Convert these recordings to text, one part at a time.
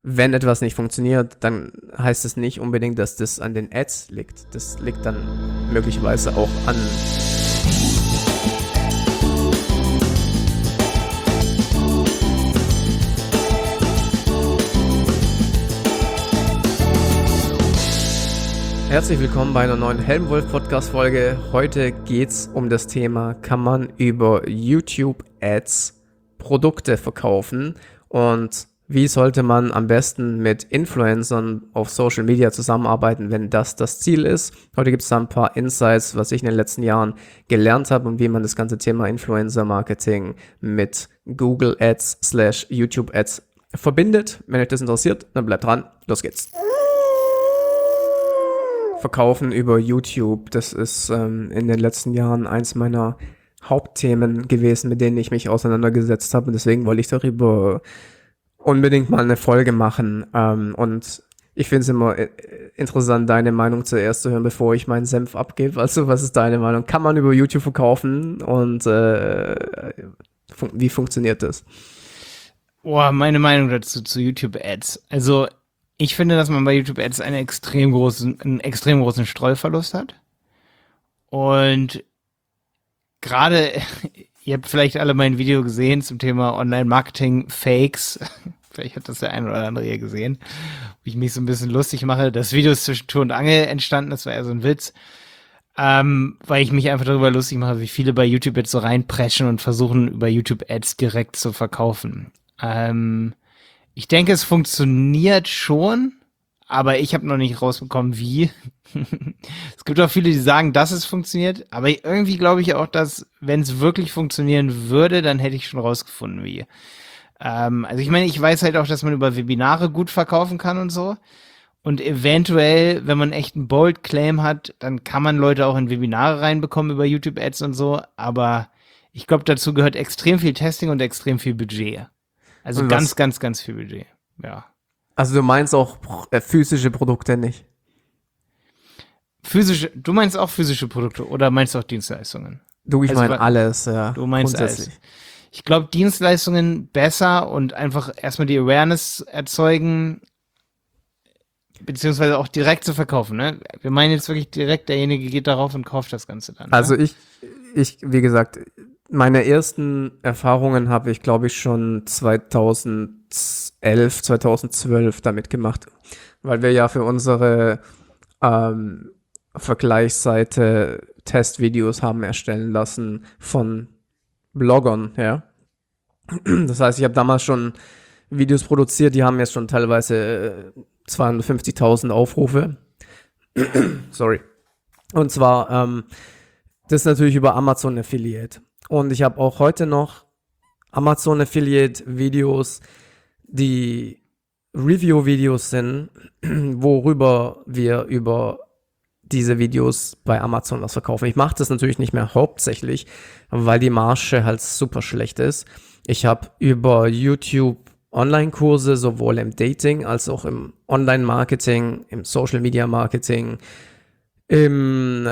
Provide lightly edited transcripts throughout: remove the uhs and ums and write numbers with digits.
wenn etwas nicht funktioniert, dann heißt es nicht unbedingt, dass das an den Ads liegt. Das liegt dann möglicherweise auch an... Herzlich willkommen bei einer neuen Helmwolf-Podcast-Folge. Heute geht's um das Thema, kann man über YouTube-Ads Produkte verkaufen und wie sollte man am besten mit Influencern auf Social Media zusammenarbeiten, wenn das Ziel ist. Heute gibt es da ein paar Insights, was ich in den letzten Jahren gelernt habe und wie man das ganze Thema Influencer-Marketing mit Google Ads / YouTube Ads verbindet. Wenn euch das interessiert, dann bleibt dran. Los geht's. Verkaufen über YouTube, das ist in den letzten Jahren eins meiner Hauptthemen gewesen, mit denen ich mich auseinandergesetzt habe und deswegen wollte ich darüber unbedingt mal eine Folge machen und ich finde es immer interessant, deine Meinung zuerst zu hören, bevor ich meinen Senf abgebe. Also was ist deine Meinung? Kann man über YouTube verkaufen und wie funktioniert das? Meine Meinung dazu zu YouTube-Ads. Also ich finde, dass man bei YouTube-Ads einen extrem großen Streuverlust hat. Und gerade, ihr habt vielleicht alle mein Video gesehen zum Thema Online-Marketing-Fakes. Vielleicht hat das der eine oder andere hier gesehen, wo ich mich so ein bisschen lustig mache. Das Video ist zwischen Tür und Angel entstanden, das war eher so ein Witz. Weil ich mich einfach darüber lustig mache, wie viele bei YouTube jetzt so reinpreschen und versuchen, über YouTube-Ads direkt zu verkaufen. Ich denke, es funktioniert schon, aber ich habe noch nicht rausbekommen, wie. Es gibt auch viele, die sagen, dass es funktioniert, aber irgendwie glaube ich auch, dass, wenn es wirklich funktionieren würde, dann hätte ich schon rausgefunden, wie. Also ich meine, ich weiß halt auch, dass man über Webinare gut verkaufen kann und so. Und eventuell, wenn man echt einen Bold Claim hat, dann kann man Leute auch in Webinare reinbekommen über YouTube-Ads und so. Aber ich glaube, dazu gehört extrem viel Testing und extrem viel Budget. Also ganz viel Budget, ja. Also du meinst auch physische Produkte nicht? Du meinst auch physische Produkte oder meinst du auch Dienstleistungen? Ich meine alles, ja. Du meinst alles. Ich glaube, Dienstleistungen besser und einfach erstmal die Awareness erzeugen, beziehungsweise auch direkt zu verkaufen, ne? Wir meinen jetzt wirklich direkt, derjenige geht darauf und kauft das Ganze dann. Also ne? ich, wie gesagt, meine ersten Erfahrungen habe ich, glaube ich, schon 2011, 2012 damit gemacht, weil wir ja für unsere Vergleichsseite Testvideos haben erstellen lassen von Bloggern, ja. Das heißt, ich habe damals schon Videos produziert, die haben jetzt schon teilweise 250.000 Aufrufe. Sorry. Und zwar, das ist natürlich über Amazon Affiliate. Und ich habe auch heute noch Amazon Affiliate Videos, die Review-Videos sind, worüber wir über diese Videos bei Amazon was verkaufen. Ich mache das natürlich nicht mehr hauptsächlich, weil die Marge halt super schlecht ist. Ich habe über YouTube Online-Kurse, sowohl im Dating als auch im Online-Marketing, im Social-Media-Marketing, im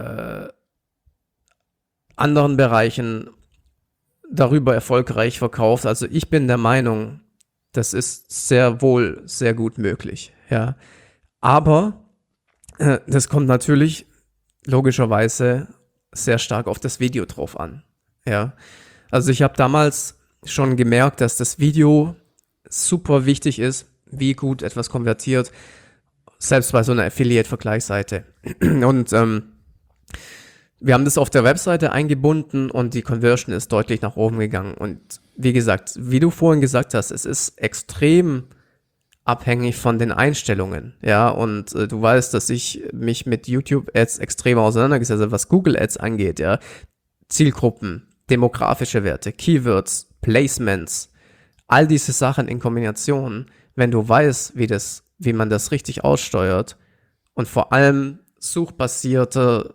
anderen Bereichen darüber erfolgreich verkauft. Also ich bin der Meinung, das ist sehr wohl sehr gut möglich. Ja. Aber das kommt natürlich logischerweise sehr stark auf das Video drauf an. Ja. Also ich habe damals schon gemerkt, dass das Video super wichtig ist, wie gut etwas konvertiert, selbst bei so einer Affiliate-Vergleichsseite. Und wir haben das auf der Webseite eingebunden und die Conversion ist deutlich nach oben gegangen. Und wie gesagt, wie du vorhin gesagt hast, es ist extrem abhängig von den Einstellungen, ja, und du weißt, dass ich mich mit YouTube-Ads extrem auseinandergesetzt habe, was Google-Ads angeht, ja, Zielgruppen, demografische Werte, Keywords, Placements, all diese Sachen in Kombination, wenn du weißt, wie man das richtig aussteuert und vor allem suchbasierte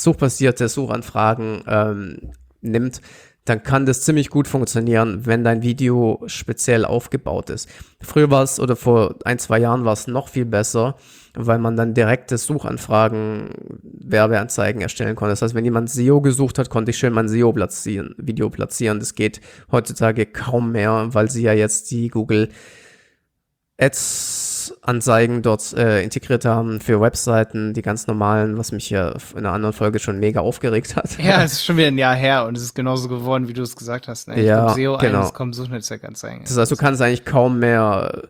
Suchanfragen nimmt, dann kann das ziemlich gut funktionieren, wenn dein Video speziell aufgebaut ist. Früher war es, oder vor 1-2 Jahren war es noch viel besser, weil man dann direkte Suchanfragen, Werbeanzeigen erstellen konnte. Das heißt, wenn jemand SEO gesucht hat, konnte ich schön mein SEO-Video platzieren. Das geht heutzutage kaum mehr, weil sie ja jetzt die Google Ads-Anzeigen dort integriert haben für Webseiten, die ganz normalen, was mich ja in einer anderen Folge schon mega aufgeregt hat. Ja, es ist schon wieder ein Jahr her und es ist genauso geworden, wie du es gesagt hast. Ne? Ich Ja, glaub, SEO genau. eines kommt Suchnetzwerkanzeigen. Das heißt, du kannst eigentlich kaum mehr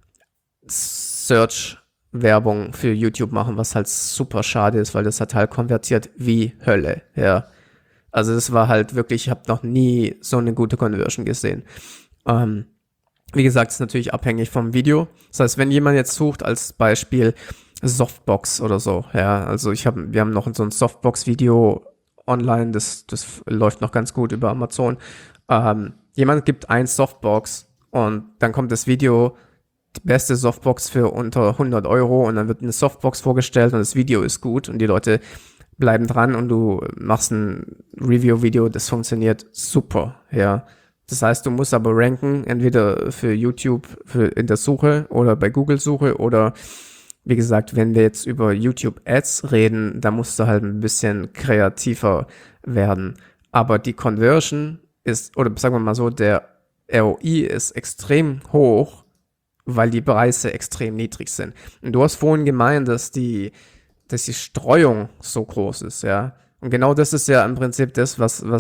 Search-Werbung für YouTube machen, was halt super schade ist, weil das hat halt konvertiert wie Hölle, ja. Also das war halt wirklich, ich habe noch nie so eine gute Conversion gesehen. Wie gesagt, ist natürlich abhängig vom Video. Das heißt, wenn jemand jetzt sucht als Beispiel Softbox oder so, ja, also wir haben noch so ein Softbox-Video online, das läuft noch ganz gut über Amazon. Jemand gibt ein Softbox und dann kommt das Video, die beste Softbox für unter 100 Euro und dann wird eine Softbox vorgestellt und das Video ist gut und die Leute bleiben dran und du machst ein Review-Video, das funktioniert super, ja. Das heißt, du musst aber ranken, entweder für YouTube in der Suche oder bei Google-Suche oder, wie gesagt, wenn wir jetzt über YouTube-Ads reden, da musst du halt ein bisschen kreativer werden. Aber die Conversion ist, oder sagen wir mal so, der ROI ist extrem hoch, weil die Preise extrem niedrig sind. Und du hast vorhin gemeint, dass die Streuung so groß ist, ja. Und genau das ist ja im Prinzip das,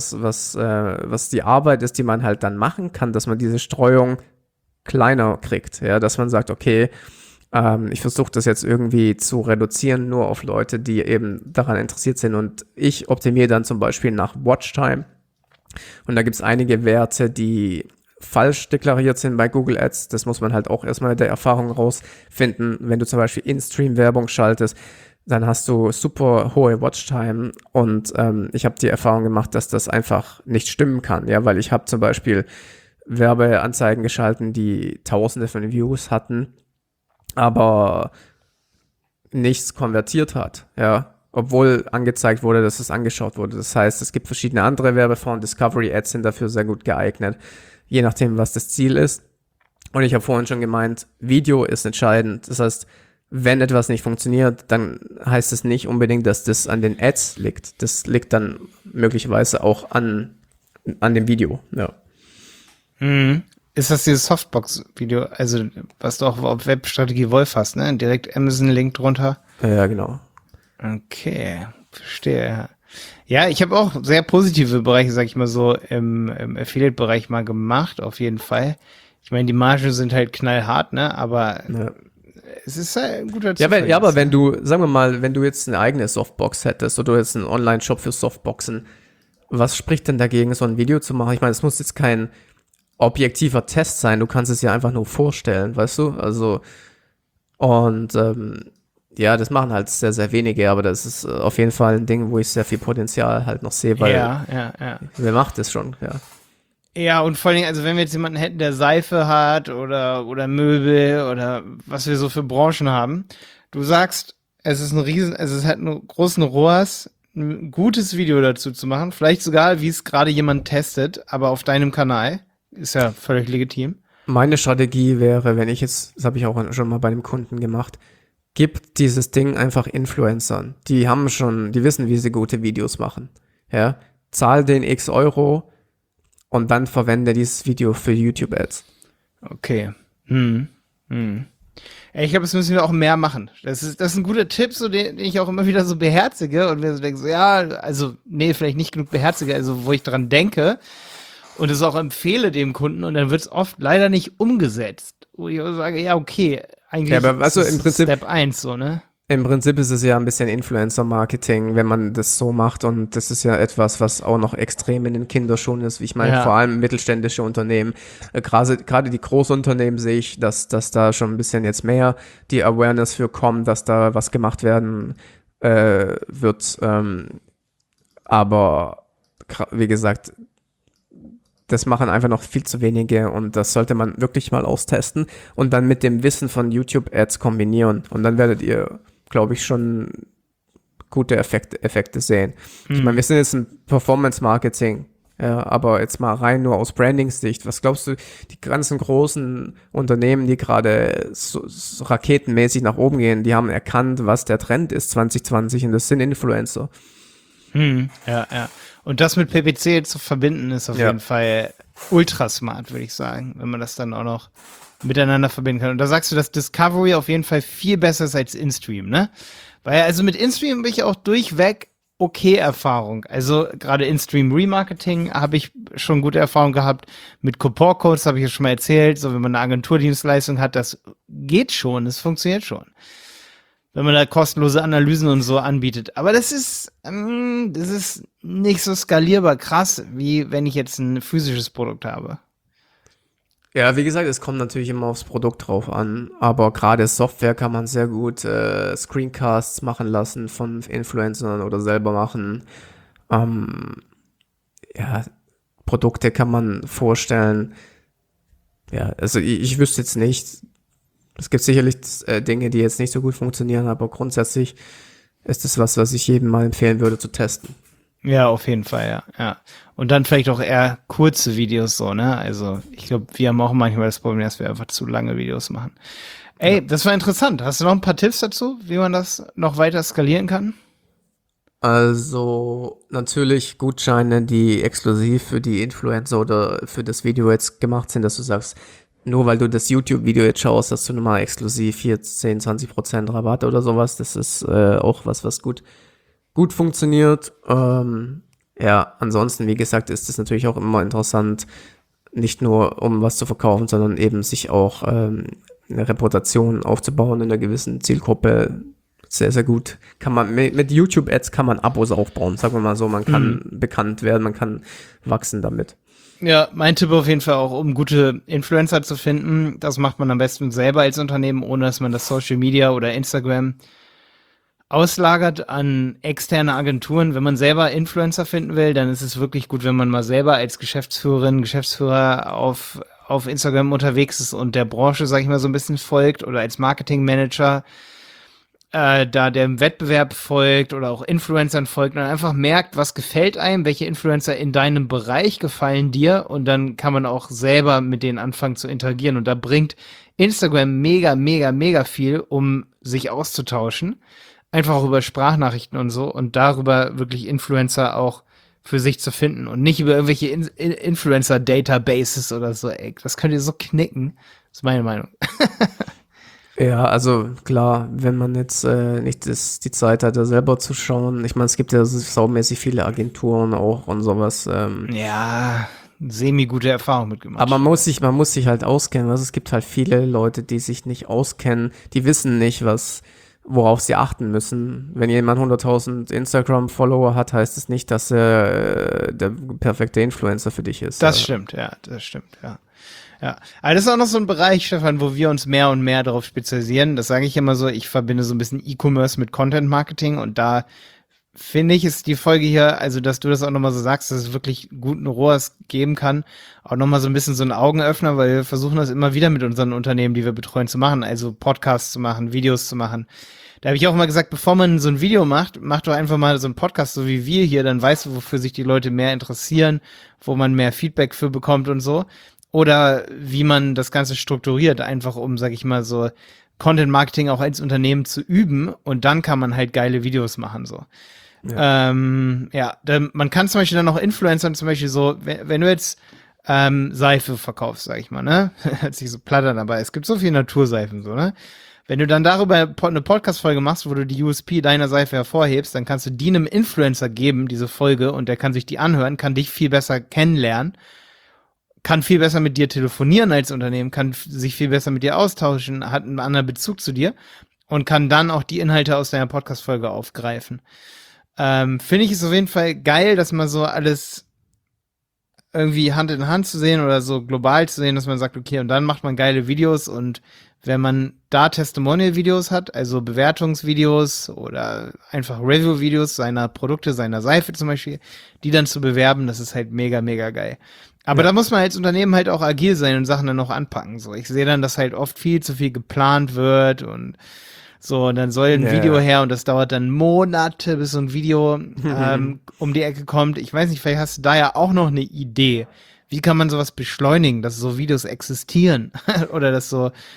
was die Arbeit ist, die man halt dann machen kann, dass man diese Streuung kleiner kriegt, ja, dass man sagt, okay, ich versuche das jetzt irgendwie zu reduzieren, nur auf Leute, die eben daran interessiert sind und ich optimiere dann zum Beispiel nach Watchtime und da gibt es einige Werte, die falsch deklariert sind bei Google Ads, das muss man halt auch erstmal mit der Erfahrung rausfinden, wenn du zum Beispiel In-Stream-Werbung schaltest, dann hast du super hohe Watchtime und ich habe die Erfahrung gemacht, dass das einfach nicht stimmen kann, ja, weil ich habe zum Beispiel Werbeanzeigen geschalten, die Tausende von Views hatten, aber nichts konvertiert hat, ja, obwohl angezeigt wurde, dass es angeschaut wurde. Das heißt, es gibt verschiedene andere Werbeformen, Discovery Ads sind dafür sehr gut geeignet, je nachdem, was das Ziel ist. Und ich habe vorhin schon gemeint, Video ist entscheidend, das heißt, wenn etwas nicht funktioniert, dann heißt es nicht unbedingt, dass das an den Ads liegt. Das liegt dann möglicherweise auch an dem Video, ja. Ist das dieses Softbox-Video, also was du auch auf Webstrategie Wolf hast, ne? Direkt Amazon-Link drunter. Ja, genau. Okay, verstehe. Ja, ich habe auch sehr positive Bereiche, sag ich mal so, im Affiliate-Bereich mal gemacht, auf jeden Fall. Ich meine, die Margen sind halt knallhart, ne? Aber Ja. es ist halt ein guter Ja, aber wenn du, sagen wir mal, wenn du jetzt eine eigene Softbox hättest oder jetzt einen Online-Shop für Softboxen, was spricht denn dagegen, so ein Video zu machen? Ich meine, es muss jetzt kein objektiver Test sein, du kannst es ja einfach nur vorstellen, weißt du? Also, und ja, das machen halt sehr, sehr wenige, aber das ist auf jeden Fall ein Ding, wo ich sehr viel Potenzial halt noch sehe, weil ja. wer macht das schon, ja. Ja, und vor allen Dingen, also wenn wir jetzt jemanden hätten, der Seife hat oder Möbel oder was wir so für Branchen haben, du sagst, es hat einen großen ROAS, ein gutes Video dazu zu machen, vielleicht sogar, wie es gerade jemand testet, aber auf deinem Kanal, ist ja völlig legitim. Meine Strategie wäre, wenn ich jetzt, das habe ich auch schon mal bei einem Kunden gemacht, gib dieses Ding einfach Influencern. Die wissen, wie sie gute Videos machen. Ja, zahl den X Euro und dann verwende dieses Video für YouTube-Ads. Okay. Ich glaube, das müssen wir auch mehr machen. Das ist ein guter Tipp, so den ich auch immer wieder so beherzige und mir so denke, so, ja, also, nee, vielleicht nicht genug beherzige, also wo ich dran denke und es auch empfehle dem Kunden und dann wird es oft leider nicht umgesetzt. Wo ich sage, ja, okay, eigentlich ja, aber also im Prinzip, Step 1 so, ne? Im Prinzip ist es ja ein bisschen Influencer-Marketing, wenn man das so macht und das ist ja etwas, was auch noch extrem in den Kinderschuhen ist. Ich meine, vor allem mittelständische Unternehmen, gerade die Großunternehmen sehe ich, dass da schon ein bisschen jetzt mehr die Awareness für kommt, dass da was gemacht werden wird. Aber wie gesagt, das machen einfach noch viel zu wenige und das sollte man wirklich mal austesten und dann mit dem Wissen von YouTube-Ads kombinieren und dann werdet ihr, glaube ich, schon gute Effekte sehen. Ich meine, wir sind jetzt ein Performance-Marketing, ja, aber jetzt mal rein nur aus Branding-Sicht. Was glaubst du, die ganzen großen Unternehmen, die gerade so raketenmäßig nach oben gehen, die haben erkannt, was der Trend ist 2020 und das sind Influencer. Ja. Und das mit PPC zu verbinden, ist auf jeden Fall ultra smart, würde ich sagen, wenn man das dann auch noch miteinander verbinden kann. Und da sagst du, dass Discovery auf jeden Fall viel besser ist als InStream, ne? Weil also mit InStream habe ich auch durchweg okay Erfahrung. Also gerade InStream Remarketing habe ich schon gute Erfahrung gehabt. Mit Couponing Codes habe ich ja schon mal erzählt. So, wenn man eine Agenturdienstleistung hat, das geht schon, das funktioniert schon. Wenn man da kostenlose Analysen und so anbietet. Aber das ist nicht so skalierbar krass, wie wenn ich jetzt ein physisches Produkt habe. Ja, wie gesagt, es kommt natürlich immer aufs Produkt drauf an, aber gerade Software kann man sehr gut Screencasts machen lassen von Influencern oder selber machen. Ja, Produkte kann man vorstellen. Ja, also ich wüsste jetzt nicht, es gibt sicherlich Dinge, die jetzt nicht so gut funktionieren, aber grundsätzlich ist es was ich jedem mal empfehlen würde zu testen. Ja, auf jeden Fall, ja. Und dann vielleicht auch eher kurze Videos so, ne? Also ich glaube, wir haben auch manchmal das Problem, dass wir einfach zu lange Videos machen. Ey, das war interessant. Hast du noch ein paar Tipps dazu, wie man das noch weiter skalieren kann? Also natürlich Gutscheine, die exklusiv für die Influencer oder für das Video jetzt gemacht sind, dass du sagst, nur weil du das YouTube-Video jetzt schaust, dass du nochmal exklusiv hier 10, 20% Rabatt oder sowas. Das ist auch was gut funktioniert. Ja, ansonsten, wie gesagt, ist es natürlich auch immer interessant, nicht nur um was zu verkaufen, sondern eben sich auch eine Reputation aufzubauen in einer gewissen Zielgruppe. Sehr, sehr gut. Kann man mit YouTube-Ads kann man Abos aufbauen, sagen wir mal so. Man kann bekannt werden, man kann wachsen damit. Ja, mein Tipp auf jeden Fall auch, um gute Influencer zu finden. Das macht man am besten selber als Unternehmen, ohne dass man das Social Media oder Instagram auslagert an externe Agenturen. Wenn man selber Influencer finden will, dann ist es wirklich gut, wenn man mal selber als Geschäftsführer auf Instagram unterwegs ist und der Branche, sag ich mal, so ein bisschen folgt oder als Marketingmanager da dem Wettbewerb folgt oder auch Influencern folgt und einfach merkt, was gefällt einem, welche Influencer in deinem Bereich gefallen dir und dann kann man auch selber mit denen anfangen zu interagieren und da bringt Instagram mega viel, um sich auszutauschen. Einfach auch über Sprachnachrichten und so und darüber wirklich Influencer auch für sich zu finden und nicht über irgendwelche Influencer-Databases oder so. Ey, das könnt ihr so knicken. Das ist meine Meinung. Ja, also klar, wenn man jetzt nicht die Zeit hat, da selber zu schauen. Ich meine, es gibt ja saumäßig viele Agenturen auch und sowas. Ja, semi-gute Erfahrung mitgemacht. Aber man muss sich halt auskennen. Also es gibt halt viele Leute, die sich nicht auskennen, die wissen nicht, worauf sie achten müssen. Wenn jemand 100.000 Instagram-Follower hat, heißt es nicht, dass er der perfekte Influencer für dich ist. Das stimmt, ja. Ja, aber das ist auch noch so ein Bereich, Stefan, wo wir uns mehr und mehr darauf spezialisieren. Das sage ich immer so, ich verbinde so ein bisschen E-Commerce mit Content-Marketing und da finde ich, ist die Folge hier, also dass du das auch nochmal so sagst, dass es wirklich guten ROAS geben kann, auch nochmal so ein bisschen so ein Augenöffner, weil wir versuchen das immer wieder mit unseren Unternehmen, die wir betreuen, zu machen, also Podcasts zu machen, Videos zu machen. Da habe ich auch immer gesagt, bevor man so ein Video macht, mach doch einfach mal so einen Podcast, so wie wir hier, dann weißt du, wofür sich die Leute mehr interessieren, wo man mehr Feedback für bekommt und so. Oder wie man das Ganze strukturiert, einfach um, sag ich mal, so Content-Marketing auch als Unternehmen zu üben und dann kann man halt geile Videos machen, so. Ja, man kann zum Beispiel dann auch Influencern zum Beispiel so, wenn du jetzt Seife verkaufst, sag ich mal, ne? Hört sich so platt an, aber es gibt so viele Naturseifen, so, ne? Wenn du dann darüber eine Podcast-Folge machst, wo du die USP deiner Seife hervorhebst, dann kannst du die einem Influencer geben, diese Folge, und der kann sich die anhören, kann dich viel besser kennenlernen, kann viel besser mit dir telefonieren als Unternehmen, kann sich viel besser mit dir austauschen, hat einen anderen Bezug zu dir und kann dann auch die Inhalte aus deiner Podcast-Folge aufgreifen. Finde ich es auf jeden Fall geil, dass man so alles irgendwie Hand in Hand zu sehen oder so global zu sehen, dass man sagt, okay, und dann macht man geile Videos und wenn man da Testimonial-Videos hat, also Bewertungsvideos oder einfach Review-Videos seiner Produkte, seiner Seife zum Beispiel, die dann zu bewerben, das ist halt mega geil. Aber da muss man als Unternehmen halt auch agil sein und Sachen dann noch anpacken. So, ich sehe dann, dass halt oft viel zu viel geplant wird und so, und dann soll ein Video her und das dauert dann Monate, bis so ein Video um die Ecke kommt. Ich weiß nicht, vielleicht hast du da ja auch noch eine Idee. Wie kann man sowas beschleunigen, dass so Videos existieren oder dass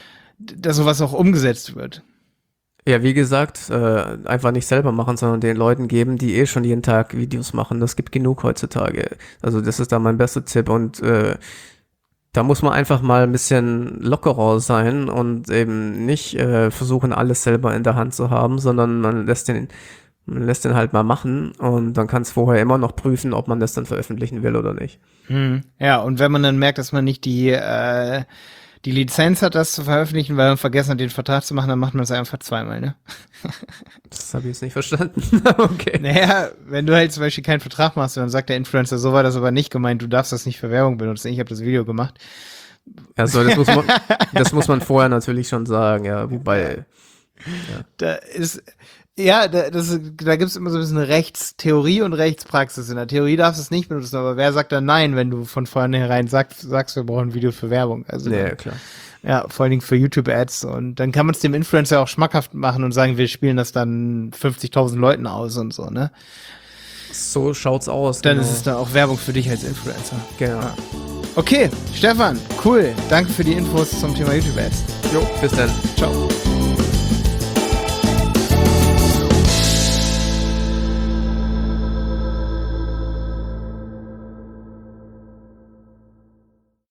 sowas auch umgesetzt wird? Ja, wie gesagt, einfach nicht selber machen, sondern den Leuten geben, die schon jeden Tag Videos machen. Das gibt genug heutzutage. Also das ist da mein bester Tipp und Da muss man einfach mal ein bisschen lockerer sein und eben nicht versuchen, alles selber in der Hand zu haben, sondern man lässt den halt mal machen und dann kann es vorher immer noch prüfen, ob man das dann veröffentlichen will oder nicht. Ja, und wenn man dann merkt, dass man nicht die Lizenz hat, das zu veröffentlichen, weil man vergessen hat, den Vertrag zu machen, dann macht man es einfach zweimal, ne? Das habe ich jetzt nicht verstanden. Okay. Naja, wenn du halt zum Beispiel keinen Vertrag machst, dann sagt der Influencer, so war das aber nicht gemeint, du darfst das nicht für Werbung benutzen, ich habe das Video gemacht. Also das muss man vorher natürlich schon sagen, ja, wobei. Da gibt's immer so ein bisschen Rechtstheorie und Rechtspraxis. In der Theorie darfst du es nicht benutzen, aber wer sagt dann nein, wenn du von vornherein sagst, wir brauchen ein Video für Werbung? Also, Ja, klar. ja, vor allen Dingen für YouTube-Ads. Und dann kann man es dem Influencer auch schmackhaft machen und sagen, wir spielen das dann 50.000 Leuten aus und so, ne? So schaut's aus. Dann genau. ist es dann auch Werbung für dich als Influencer. Genau. Ja. Okay, Stefan, cool. Danke für die Infos zum Thema YouTube-Ads. Jo, bis dann. Ciao.